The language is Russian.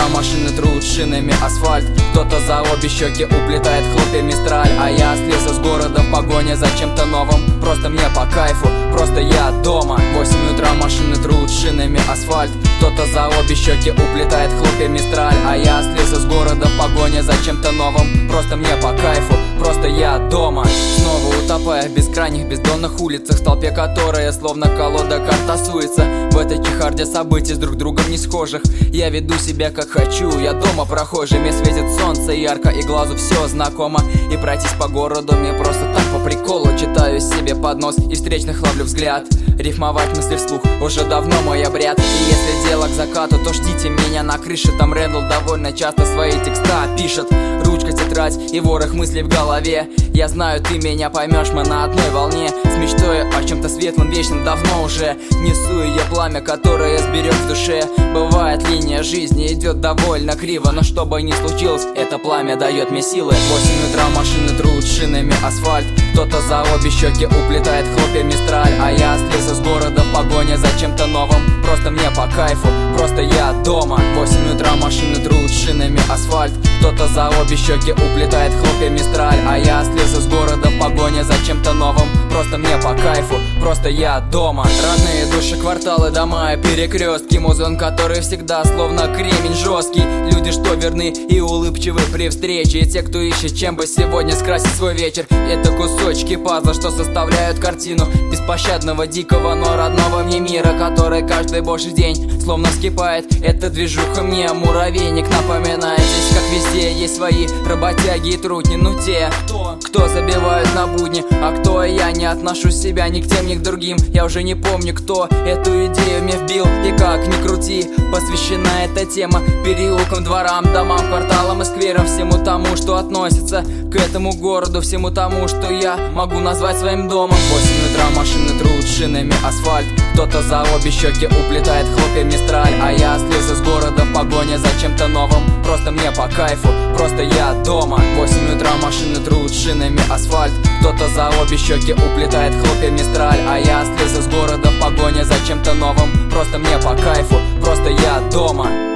машины трут шинами асфальт. Кто-то за обе щеки уплетает хлопья мистраль. А я слился с города в погоне за чем-то новым. Просто мне по кайфу, просто я дома. В 8 утра машины трут шинами асфальт. Кто-то за обе щеки уплетает хлопья мистраль. А я слился с города в погоне за чем-то новым. Просто мне по кайфу, просто я дома. Снова утопая в бескрайних бездонных улицах, в толпе которая словно колода карт тасуется. В этой чехарде событий с друг другом не схожих. Я веду себя как хочу, я дома прохожий. Мне светит солнце ярко и глазу все знакомо. И пройтись по городу мне просто так по приколу. Читаю себе под нос и встречных ловлю взгляд. Рифмовать мысли вслух уже давно мой обряд. И если дело к закату, то ждите меня на крыше. Там Рэндл довольно часто свои текста пишет. Ручка, тетрадь и ворох мыслей в голове. Я знаю, ты меня поймешь, мы на одной волне. С мечтой о чем-то светлом, вечном давно уже. Несу я пламя, которое сберег в душе. Бывает, линия жизни идет довольно криво, но что бы ни случилось, это пламя дает мне силы. В 8 утра машины трут шинами асфальт. Кто-то за обе щеки уплетает хлопья мистраль. А я слился с города в погоне за чем-то новым. Просто мне по кайфу, просто я дома. В 8 утра машины трут шинами асфальт. Кто-то за обе щеки уплетает хлопья мистраль. А я слился с города в погоне за чем-то новым. Просто мне по кайфу, просто я дома. Родные души, кварталы, дома и перекрестки. Музон, который всегда словно кремень жесткий. Люди, что верны и улыбчивы при встрече. И те, кто ищет, чем бы сегодня скрасить свой вечер. Это кусочки пазла, что составляют картину беспощадного, дикого, но родного мне мира, который каждый божий день словно вскипает. Эта движуха мне муравейник напоминает. Здесь, как везде, есть свои работяги и трудни. Ну те, кто забивают на будни, а кто я. Не отношу себя ни к тем, ни к другим. Я уже не помню, кто эту идею мне вбил. И как ни крути, посвящена эта тема переулкам, дворам, домам, кварталам и скверам. Всему тому, что относится к этому городу. Всему тому, что я могу назвать своим домом. В 8 утра машины трут шинами асфальт. Кто-то за обе щеки уплетает хлопья мистраль. А я слился с города в погоне за чем-то новым. Просто мне по кайфу, просто я дома. В 8 утра машины трут шинами асфальт. Кто-то за обе щеки уплетает хлопья мистраль. А я слился с города в погоне за чем-то новым. Просто мне по кайфу, просто я дома.